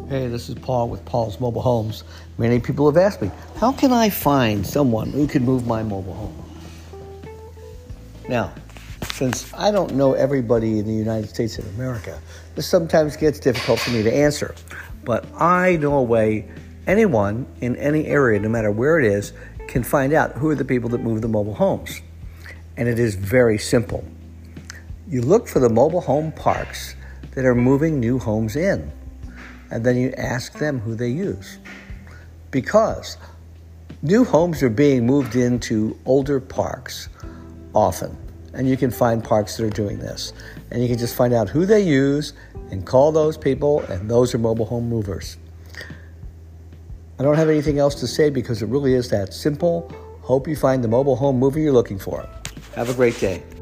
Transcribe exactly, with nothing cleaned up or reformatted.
Hey, this is Paul with Paul's Mobile Homes. Many people have asked me, how can I find someone who can move my mobile home? Now, since I don't know everybody in the United States of America, this sometimes gets difficult for me to answer. But I know a way anyone in any area, no matter where it is, can find out who are the people that move the mobile homes. And it is very simple. You look for the mobile home parks that are moving new homes in. And then you ask them who they use. Because new homes are being moved into older parks often. And you can find parks that are doing this. And you can just find out who they use and call those people, and those are mobile home movers. I don't have anything else to say because it really is that simple. Hope you find the mobile home mover you're looking for. Have a great day.